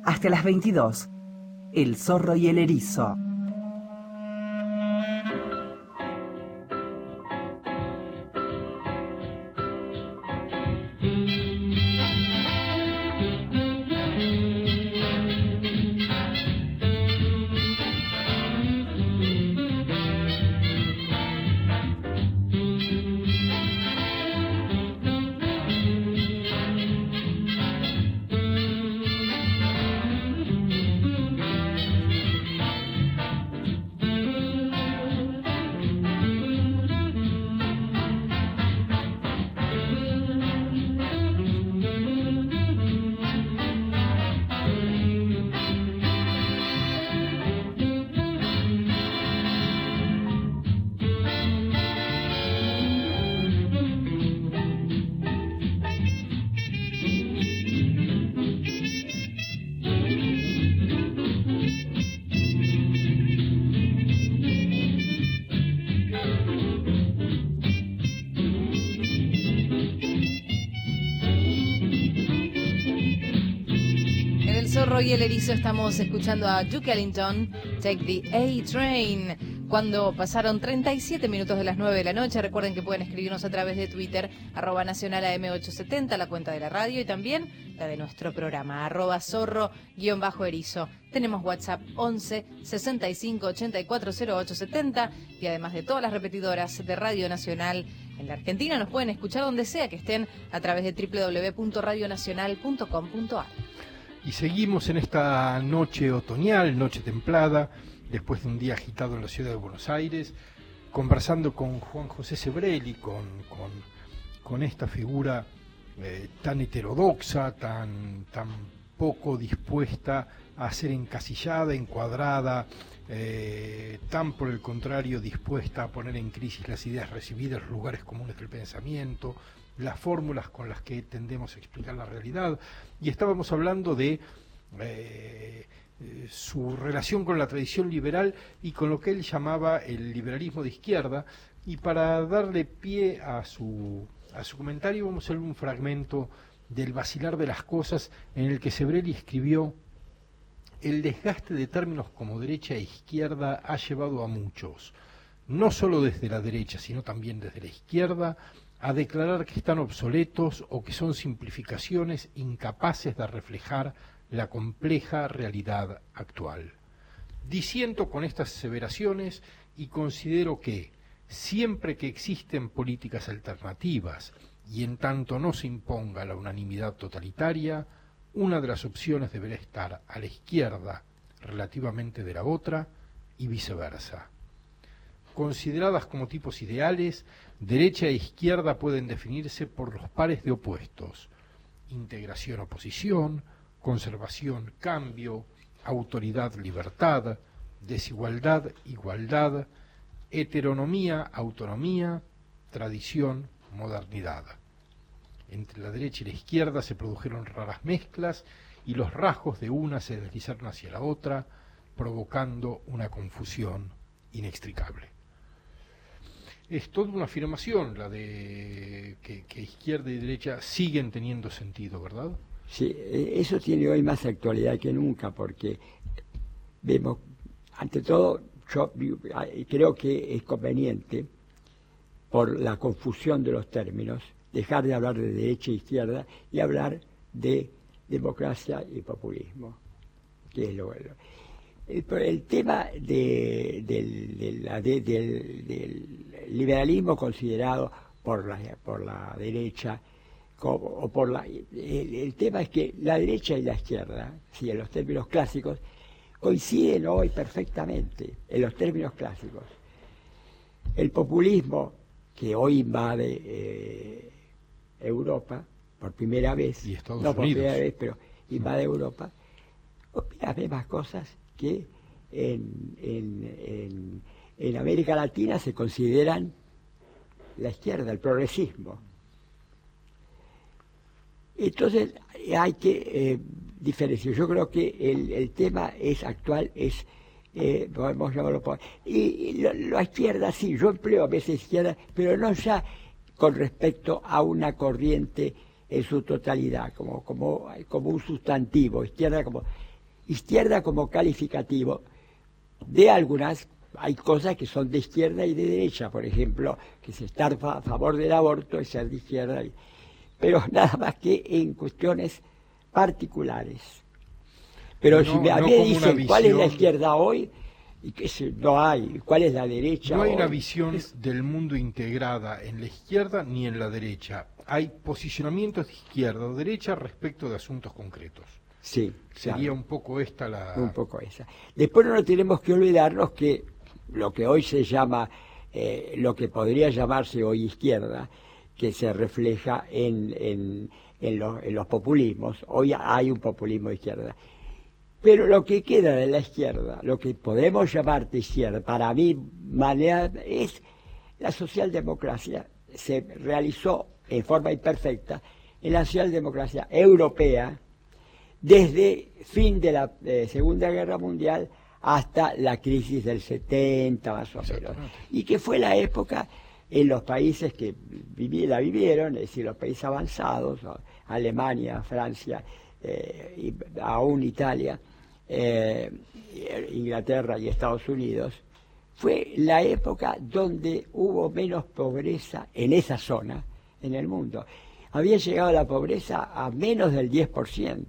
Hasta las 22. El zorro y el erizo. Y el erizo estamos escuchando a Duke Ellington, Take the A-Train, cuando pasaron 37 minutos de las 9 de la noche. Recuerden que pueden escribirnos a través de Twitter, @nacionalam870, la cuenta de la radio, y también la de nuestro programa, @zorro_erizo. Tenemos WhatsApp 11 65 84 0870, y además de todas las repetidoras de Radio Nacional en la Argentina, nos pueden escuchar donde sea que estén a través de www.radionacional.com.ar. Y seguimos en esta noche otoñal, noche templada, después de un día agitado en la ciudad de Buenos Aires, conversando con Juan José Sebrelli, con esta figura tan heterodoxa, tan poco dispuesta a ser encasillada, encuadrada, tan por el contrario dispuesta a poner en crisis las ideas recibidas, los lugares comunes del pensamiento, las fórmulas con las que tendemos a explicar la realidad. Y estábamos hablando de su relación con la tradición liberal y con lo que él llamaba el liberalismo de izquierda. Y para darle pie a su comentario, vamos a leer un fragmento del Vacilar de las Cosas, en el que Sebrelli escribió: el desgaste de términos como derecha e izquierda ha llevado a muchos, no solo desde la derecha, sino también desde la izquierda, a declarar que están obsoletos o que son simplificaciones incapaces de reflejar la compleja realidad actual. Disiento con estas aseveraciones y considero que, siempre que existen políticas alternativas y en tanto no se imponga la unanimidad totalitaria, una de las opciones deberá estar a la izquierda relativamente de la otra y viceversa. Consideradas como tipos ideales, derecha e izquierda pueden definirse por los pares de opuestos: integración-oposición, conservación-cambio, autoridad-libertad, desigualdad-igualdad, heteronomía-autonomía, tradición-modernidad. Entre la derecha y la izquierda se produjeron raras mezclas y los rasgos de una se deslizaron hacia la otra, provocando una confusión inextricable. Es toda una afirmación la de que izquierda y derecha siguen teniendo sentido, ¿verdad? Sí, eso tiene hoy más actualidad que nunca, porque vemos, ante todo, yo creo que es conveniente, por la confusión de los términos, dejar de hablar de derecha e izquierda y hablar de democracia y populismo, que es lo bueno. El tema del liberalismo considerado por la derecha, el tema es que la derecha y la izquierda, si en los términos clásicos, coinciden hoy perfectamente, en los términos clásicos. El populismo, que hoy invade Europa por primera vez, y Estados no por Unidos. primera vez, pero invade Europa, opina las mismas cosas que en América Latina se consideran la izquierda, el progresismo. Entonces hay que diferenciar. Yo creo que el tema es actual, podemos llamarlo y la izquierda, sí, yo empleo a veces izquierda, pero no ya con respecto a una corriente en su totalidad, como un sustantivo, izquierda como izquierda como calificativo de algunas, hay cosas que son de izquierda y de derecha, por ejemplo, que es estar a favor del aborto es ser de izquierda, pero nada más que en cuestiones particulares. Pero si a mí me dicen cuál es la izquierda hoy, y que no hay, cuál es la derecha. No hay hoy, una visión del mundo integrada en la izquierda ni en la derecha. Hay posicionamientos de izquierda o derecha respecto de asuntos concretos. Sí, sería claro. Un poco esta la... Un poco esa. Después no tenemos que olvidarnos que lo que hoy se llama, lo que podría llamarse hoy izquierda, que se refleja en los populismos. Hoy hay un populismo de izquierda. Pero lo que queda de la izquierda, lo que podemos llamar de izquierda, para mi manera, es la socialdemocracia. Se realizó en forma imperfecta en la socialdemocracia europea desde fin de la Segunda Guerra Mundial hasta la crisis del 70 más o menos. Y que fue la época en los países que la vivieron, es decir, los países avanzados, Alemania, Francia, y aún Italia, Inglaterra y Estados Unidos, fue la época donde hubo menos pobreza en esa zona, en el mundo. Había llegado la pobreza a menos del 10%.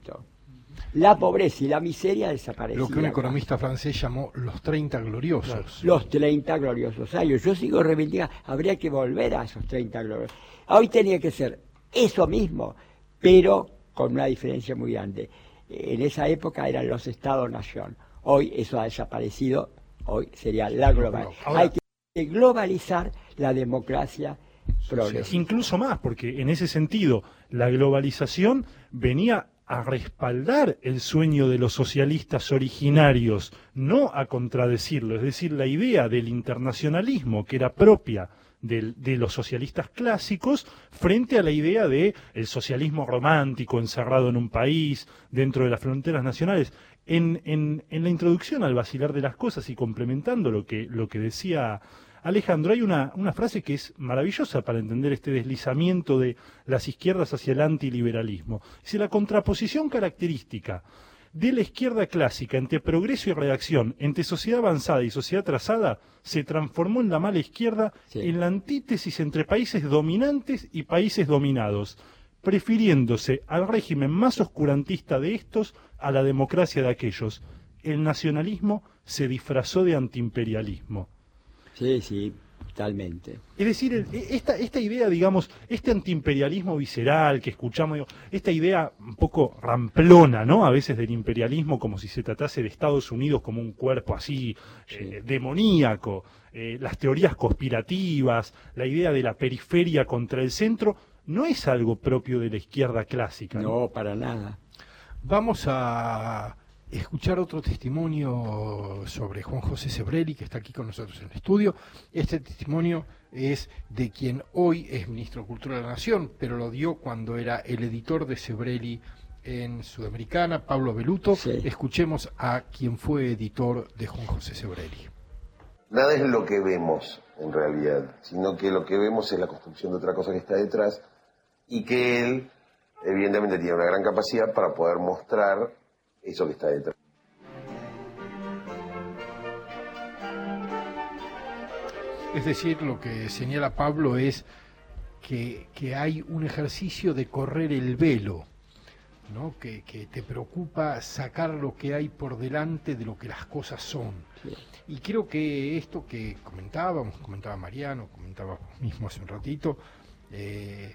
La pobreza y la miseria desaparecían. Lo que un economista francés llamó los 30 gloriosos. Los 30 gloriosos años. Yo sigo reivindicando, habría que volver a esos 30 gloriosos. Hoy tenía que ser eso mismo, pero con una diferencia muy grande. En esa época eran los Estados-nación. Hoy eso ha desaparecido, hoy sería la global. Ahora, hay que globalizar la democracia progresista. Incluso más, porque en ese sentido la globalización venía a respaldar el sueño de los socialistas originarios, no a contradecirlo. Es decir, la idea del internacionalismo que era propia de los socialistas clásicos frente a la idea de el socialismo romántico encerrado en un país dentro de las fronteras nacionales. En la introducción al vacilar de las cosas y complementando lo que decía Alejandro, hay una frase que es maravillosa para entender este deslizamiento de las izquierdas hacia el antiliberalismo. Dice: la contraposición característica de la izquierda clásica entre progreso y reacción, entre sociedad avanzada y sociedad atrasada, se transformó en la mala izquierda, Sí. en la antítesis entre países dominantes y países dominados, prefiriéndose al régimen más oscurantista de estos a la democracia de aquellos. El nacionalismo se disfrazó de antiimperialismo. Sí, sí, totalmente. Es decir, esta idea, digamos, este antiimperialismo visceral que escuchamos, digo, esta idea un poco ramplona, ¿no? A veces del imperialismo, como si se tratase de Estados Unidos como un cuerpo así demoníaco, las teorías conspirativas, la idea de la periferia contra el centro, no es algo propio de la izquierda clásica. No, para nada. Vamos a escuchar otro testimonio sobre Juan José Sebrelli, que está aquí con nosotros en el estudio. Este testimonio es de quien hoy es ministro de Cultura de la Nación, pero lo dio cuando era el editor de Sebrelli en Sudamericana, Pablo Beluto. Sí. Escuchemos a quien fue editor de Juan José Sebrelli. Nada es lo que vemos, en realidad, sino que lo que vemos es la construcción de otra cosa que está detrás y que él, evidentemente, tiene una gran capacidad para poder mostrar eso que está detrás. Es decir, lo que señala Pablo es que hay un ejercicio de correr el velo, ¿no? Que te preocupa sacar lo que hay por delante de lo que las cosas son. Sí. Y creo que esto que comentaba Mariano, comentaba mismo hace un ratito, de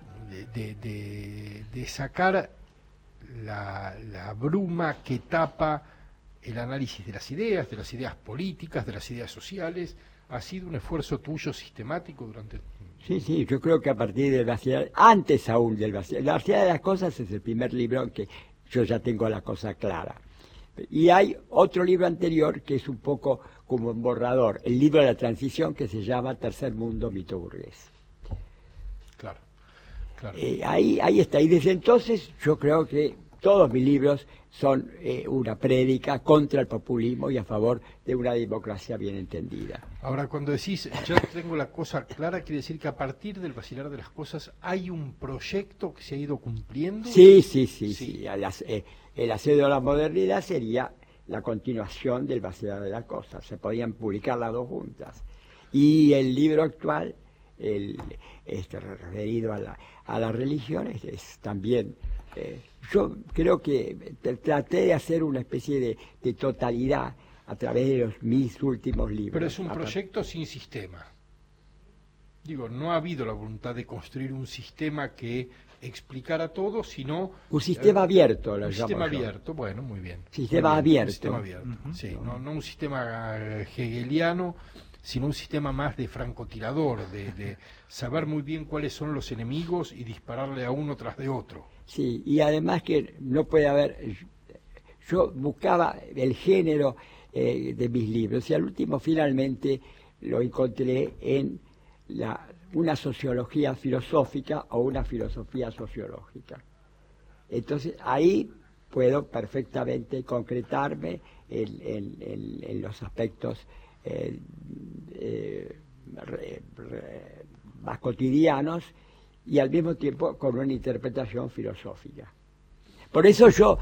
sacar la bruma que tapa el análisis de las ideas políticas, de las ideas sociales, ha sido un esfuerzo tuyo sistemático durante... Sí, sí, yo creo que a partir del vacilar, antes aún del vacilar, la vacilar de las cosas es el primer libro en que yo ya tengo la cosa clara. Y hay otro libro anterior que es un poco como un borrador, el libro de la transición que se llama Tercer Mundo, Mito Burgués. Claro, claro. Ahí está, y desde entonces yo creo que todos mis libros son una prédica contra el populismo y a favor de una democracia bien entendida. Ahora, cuando decís, ya tengo la cosa clara, quiere decir que a partir del vacilar de las cosas hay un proyecto que se ha ido cumpliendo. Sí. el asedio a la modernidad sería la continuación del vaciado de la cosa, se podían publicar las dos juntas. Y el libro actual, referido a la religión, es también... yo creo que traté de hacer una especie de totalidad a través de mis últimos libros. Pero es un proyecto sin sistema. Digo, no ha habido la voluntad de construir un sistema que explicara todo, sino... Un sistema abierto, lo un llamo sistema yo. abierto, bueno, muy bien. Sistema Muy bien, abierto. Un sistema abierto, sí, no un sistema hegeliano, sino un sistema más de francotirador, de saber muy bien cuáles son los enemigos y dispararle a uno tras de otro. Sí, y además que no puede haber... Yo buscaba el género de mis libros y al último finalmente lo encontré en una sociología filosófica o una filosofía sociológica. Entonces ahí puedo perfectamente concretarme en los aspectos más cotidianos y al mismo tiempo con una interpretación filosófica. Por eso yo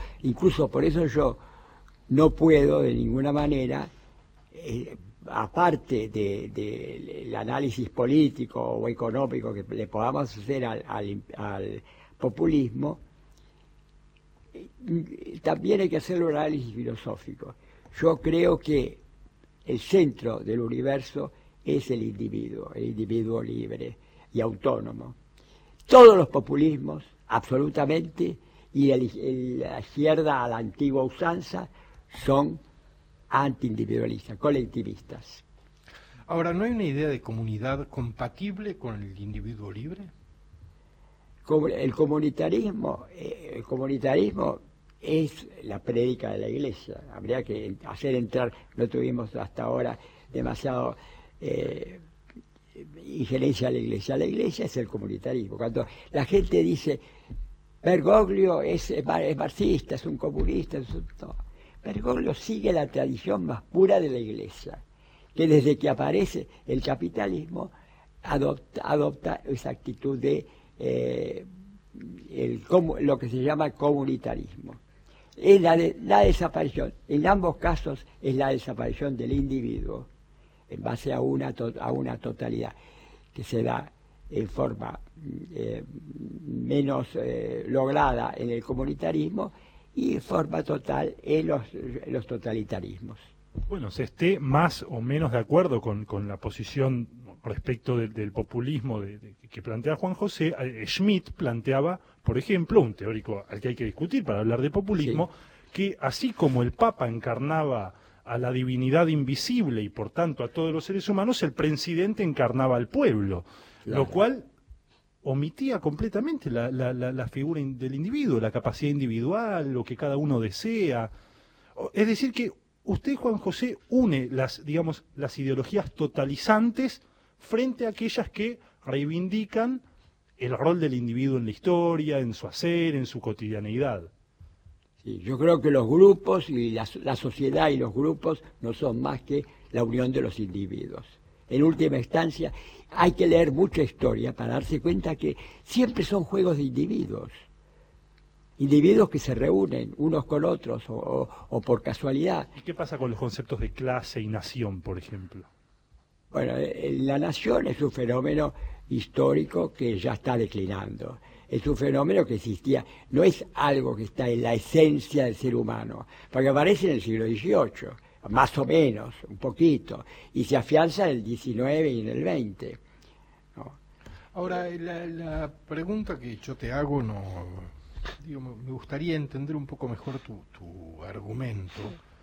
no puedo de ninguna manera, aparte del análisis político o económico que le podamos hacer al populismo, también hay que hacer un análisis filosófico. Yo creo que el centro del universo es el individuo libre y autónomo. Todos los populismos, absolutamente, y la izquierda a la antigua usanza, son antiindividualistas, colectivistas. Ahora, ¿no hay una idea de comunidad compatible con el individuo libre? El comunitarismo es la prédica de la Iglesia. Habría que hacer entrar, no tuvimos hasta ahora demasiado injerencia a la Iglesia. La Iglesia es el comunitarismo. Cuando la gente dice Bergoglio es marxista, es un comunista, no. Bergoglio sigue la tradición más pura de la Iglesia, que desde que aparece el capitalismo adopta esa actitud de lo que se llama comunitarismo. Es la desaparición, en ambos casos es la desaparición del individuo en base a una totalidad que se da en forma menos lograda en el comunitarismo y en forma total en los totalitarismos. Bueno, se esté más o menos de acuerdo con la posición respecto del populismo que plantea Juan José. Schmitt planteaba, por ejemplo, un teórico al que hay que discutir para hablar de populismo, sí, que así como el Papa encarnaba a la divinidad invisible y por tanto a todos los seres humanos, el presidente encarnaba al pueblo, claro, lo cual omitía completamente la figura del individuo, la capacidad individual, lo que cada uno desea. Es decir que usted, Juan José, une las ideologías totalizantes frente a aquellas que reivindican el rol del individuo en la historia, en su hacer, en su cotidianeidad. Sí, yo creo que los grupos y la sociedad y los grupos no son más que la unión de los individuos. En última instancia, hay que leer mucha historia para darse cuenta que siempre son juegos de individuos. Individuos que se reúnen unos con otros o por casualidad. ¿Y qué pasa con los conceptos de clase y nación, por ejemplo? Bueno, la nación es un fenómeno histórico que ya está declinando. Es un fenómeno que existía, no es algo que está en la esencia del ser humano, porque aparece en el siglo XVIII, más o menos, un poquito, y se afianza en el XIX y en el XX. ¿No? Ahora, la pregunta que yo te hago, me gustaría entender un poco mejor tu argumento.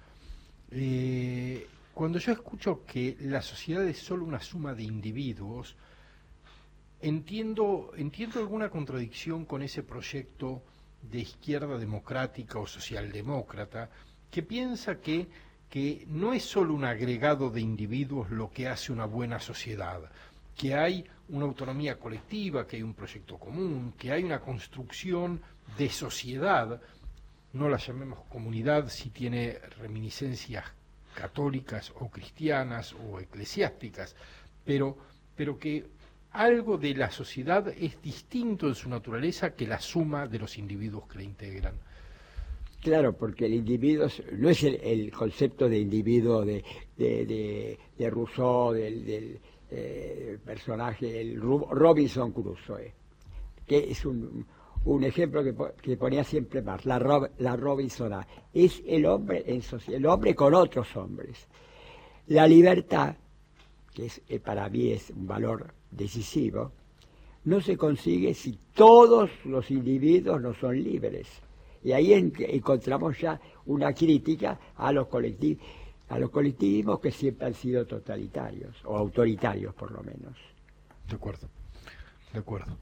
Cuando yo escucho que la sociedad es solo una suma de individuos, entiendo alguna contradicción con ese proyecto de izquierda democrática o socialdemócrata que piensa que no es solo un agregado de individuos lo que hace una buena sociedad, que hay una autonomía colectiva, que hay un proyecto común, que hay una construcción de sociedad, no la llamemos comunidad si tiene reminiscencias católicas o cristianas o eclesiásticas, pero que algo de la sociedad es distinto en su naturaleza que la suma de los individuos que la integran. Claro, porque el individuo no es el concepto de individuo de Rousseau, del personaje, el Robinson Crusoe, que es un ejemplo que ponía siempre más, la Robinsonada. Es el hombre en sociedad, el hombre con otros hombres. La libertad, que para mí es un valor decisivo, no se consigue si todos los individuos no son libres. Y ahí encontramos ya una crítica a los colectivismos que siempre han sido totalitarios, o autoritarios por lo menos. De acuerdo, de acuerdo.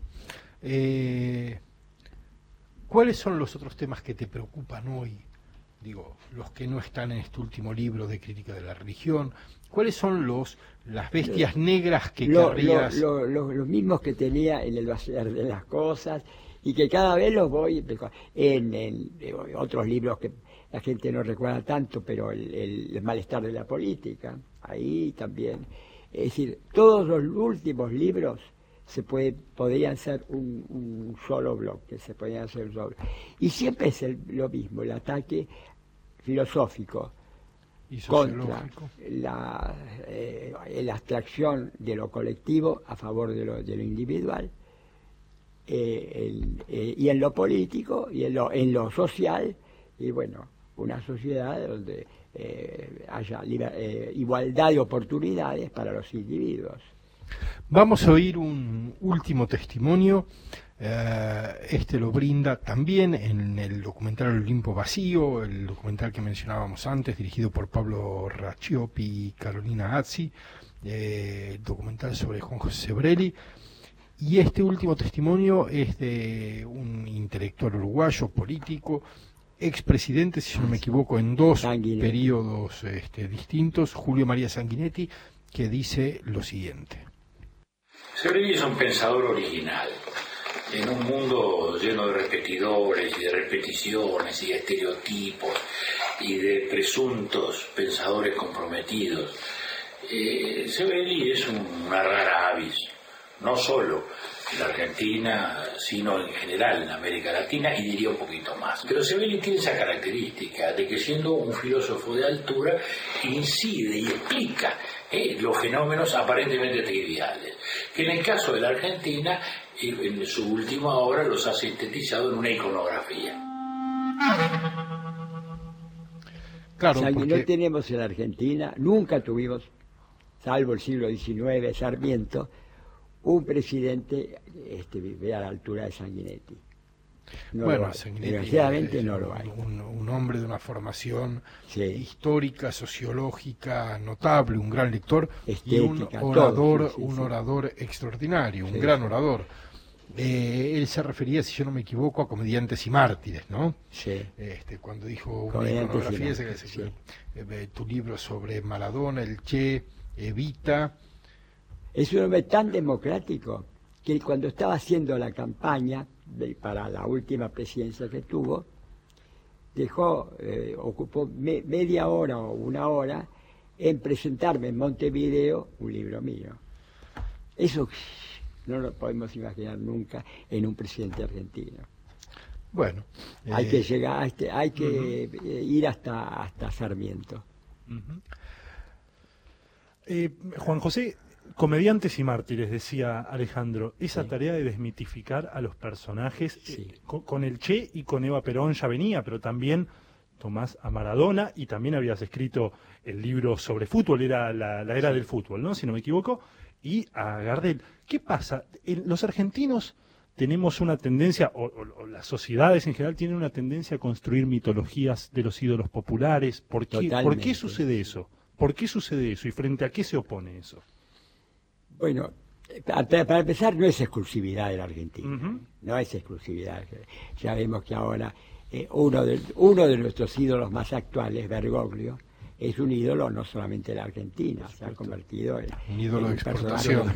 ¿Cuáles son los otros temas que te preocupan hoy? Digo, los que no están en este último libro de crítica de la religión. ¿Cuáles son las bestias negras que querrías? Los mismos que tenía en el vaciar de las cosas, y que cada vez los voy en otros libros que la gente no recuerda tanto, pero el malestar de la política, ahí también. Es decir, todos los últimos libros podrían ser un solo bloque, y siempre es lo mismo, el ataque filosófico contra la abstracción de lo colectivo a favor de lo individual, y en lo político y en lo social, y bueno, una sociedad donde haya igualdad de oportunidades para los individuos. Vamos a oír un último testimonio. Este lo brinda también en el documental Olimpo Vacío, el documental que mencionábamos antes, dirigido por Pablo Raccioppi y Carolina Azzi, documental sobre Juan José Sebrelli. Y este último testimonio es de un intelectual uruguayo, político, expresidente, si no me equivoco, en dos periodos distintos, Julio María Sanguinetti, que dice lo siguiente. Sebrelli es un pensador original. En un mundo lleno de repetidores y de repeticiones y de estereotipos y de presuntos pensadores comprometidos, Sebrelli es una rara avis, no solo en la Argentina, sino en general en América Latina, y diría un poquito más. Pero Sebrelli tiene esa característica de que, siendo un filósofo de altura, incide y explica los fenómenos aparentemente triviales, que en el caso de la Argentina, en su última obra, los ha sintetizado en una iconografía. Claro, No tenemos en la Argentina, nunca tuvimos, salvo el siglo XIX, Sarmiento, un presidente a la altura de Sanguinetti. Sanguinetti, desgraciadamente no lo hay. Un hombre de una formación histórica, sociológica notable, un gran lector, estética, y un orador extraordinario, un gran orador. Él se refería, si yo no me equivoco, a Comediantes y Mártires, ¿no? Sí. Cuando dijo una iconografía, tu libro sobre Maradona, el Che, Evita. Es un hombre tan democrático que cuando estaba haciendo la campaña para la última presidencia que tuvo, ocupó media hora o una hora en presentarme en Montevideo un libro mío. Eso no lo podemos imaginar nunca en un presidente argentino. Bueno, hay que llegar, hay que ir hasta Sarmiento. Juan José, Comediantes y Mártires, decía Alejandro, esa tarea de desmitificar a los personajes, con el Che y con Eva Perón ya venía, pero también tomás a Maradona, y también habías escrito el libro sobre fútbol, era la era del fútbol, ¿no? Si no me equivoco, y a Gardel. ¿Qué pasa? Los argentinos tenemos una tendencia, o las sociedades en general tienen una tendencia a construir mitologías de los ídolos populares. ¿Por qué sucede eso? ¿Por qué sucede eso? ¿Y frente a qué se opone eso? Bueno, para empezar, no es exclusividad de la Argentina. No es exclusividad. Ya vemos que ahora uno de nuestros ídolos más actuales, Bergoglio, es un ídolo no solamente de la Argentina, se ha convertido en un ídolo de exportación.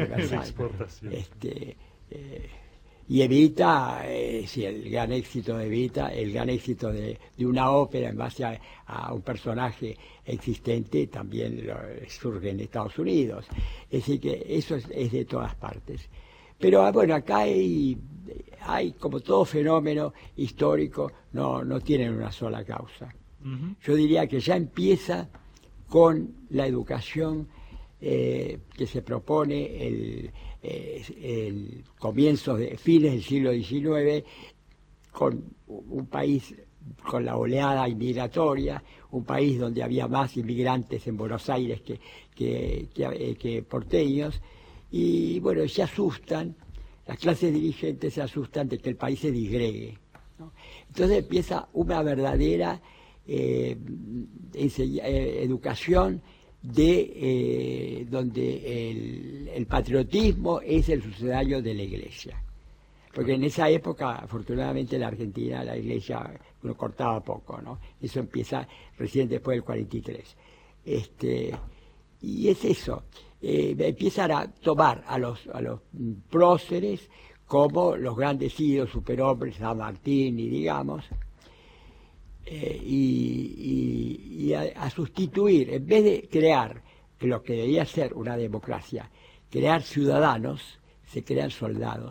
Y Evita, el gran éxito de Evita, el gran éxito de una ópera en base a un personaje existente, también surge en Estados Unidos. Es decir, que eso es de todas partes. Pero bueno, acá hay como todo fenómeno histórico, no tienen una sola causa. Yo diría que ya empieza con la educación que se propone el comienzos de fines del siglo XIX, con un país con la oleada inmigratoria, un país donde había más inmigrantes en Buenos Aires que porteños, y bueno, se asustan, las clases dirigentes se asustan de que el país se disgregue, ¿no? Entonces empieza una verdadera educación donde el patriotismo es el sucedaño de la Iglesia. Porque en esa época, afortunadamente, en la Argentina la Iglesia lo cortaba poco, ¿no? Eso empieza recién después del 43. Y es eso. Empiezan a tomar a los próceres como los grandes ídolos, superhombres, San Martín, y digamos, y a sustituir, en vez de crear lo que debía ser una democracia, crear ciudadanos, se crean soldados.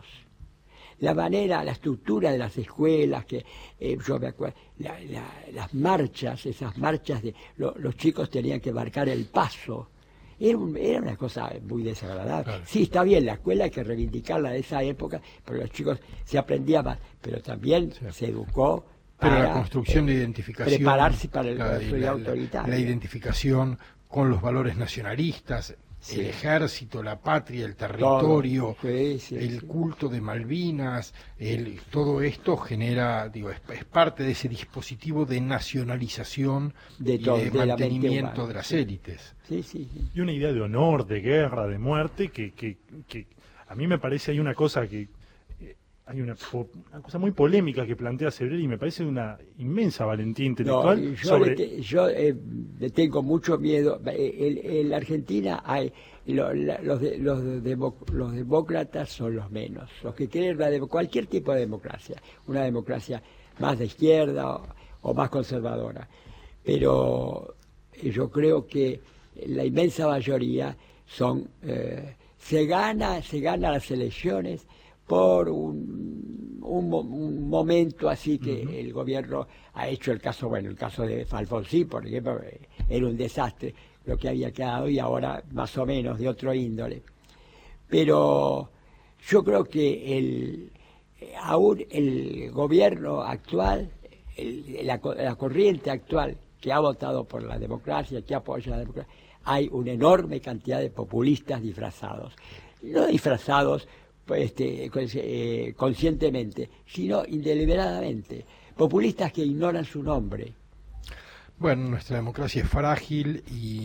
La estructura de las escuelas, que yo me acuerdo, las marchas, esas marchas de los chicos tenían que marcar el paso, era una cosa muy desagradable. Claro. Sí, está bien, la escuela hay que reivindicarla de esa época, porque los chicos se aprendían más, pero también se educó para la construcción de identificación, prepararse para el proceso autoritario. La identificación con los valores nacionalistas, el ejército, la patria, el territorio, el culto de Malvinas, todo esto genera, es parte de ese dispositivo de nacionalización y de mantenimiento de las élites. Y una idea de honor, de guerra, de muerte, que a mí me parece hay una cosa que hay una cosa muy polémica que plantea Sebrelli y me parece una inmensa valentía intelectual. Yo le tengo mucho miedo. En la Argentina hay los demócratas son los menos, los que quieren cualquier tipo de democracia, una democracia más de izquierda o más conservadora. Pero yo creo que la inmensa mayoría se gana las elecciones por un momento así que el gobierno ha hecho el caso de Alfonsín, por ejemplo, era un desastre lo que había quedado y ahora más o menos de otro índole. Pero yo creo que aún el gobierno actual, la corriente actual que ha votado por la democracia, que apoya la democracia, hay una enorme cantidad de populistas disfrazados. No disfrazados conscientemente, sino deliberadamente. Populistas que ignoran su nombre. Bueno, nuestra democracia es frágil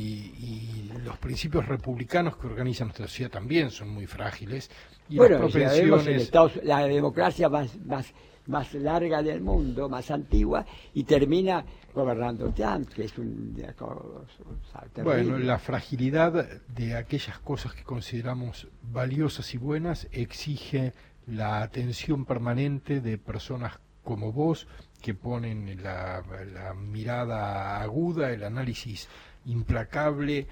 y los principios republicanos que organizan nuestra sociedad también son muy frágiles. Y bueno, las propensiones... la democracia más larga del mundo, más antigua, y termina gobernando Trump, que es una cosa terrible. Bueno, la fragilidad de aquellas cosas que consideramos valiosas y buenas exige la atención permanente de personas como vos, que ponen la mirada aguda, el análisis implacable,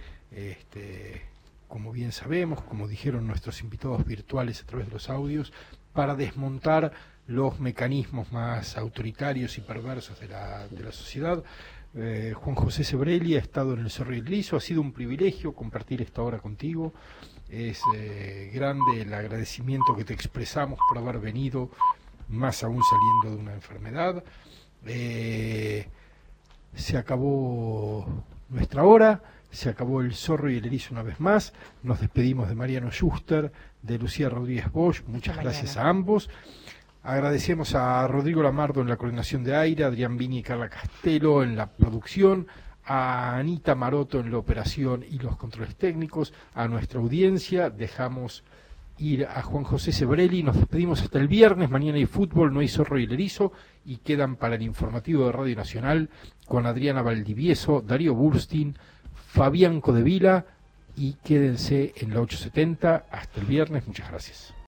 como bien sabemos, como dijeron nuestros invitados virtuales a través de los audios, para desmontar los mecanismos más autoritarios y perversos de la sociedad. Juan José Sebrelli ha estado en El Zorro y el Erizo, ha sido un privilegio compartir esta hora contigo. Es grande el agradecimiento que te expresamos por haber venido, más aún saliendo de una enfermedad. Se acabó nuestra hora, se acabó El Zorro y el Erizo una vez más. Nos despedimos de Mariano Schuster, de Lucía Rodríguez Bosch. Muchas gracias a ambos. Agradecemos a Rodrigo Lamardo en la coordinación de aire, a Adrián Vini y Carla Castelo en la producción, a Anita Maroto en la operación y los controles técnicos, a nuestra audiencia. Dejamos ir a Juan José Sebrelli, nos despedimos hasta el viernes. Mañana hay fútbol, no hay Zorro y el Erizo, y quedan para el informativo de Radio Nacional con Adriana Valdivieso, Darío Burstin, Fabián Codevila, y quédense en la 870 hasta el viernes. Muchas gracias.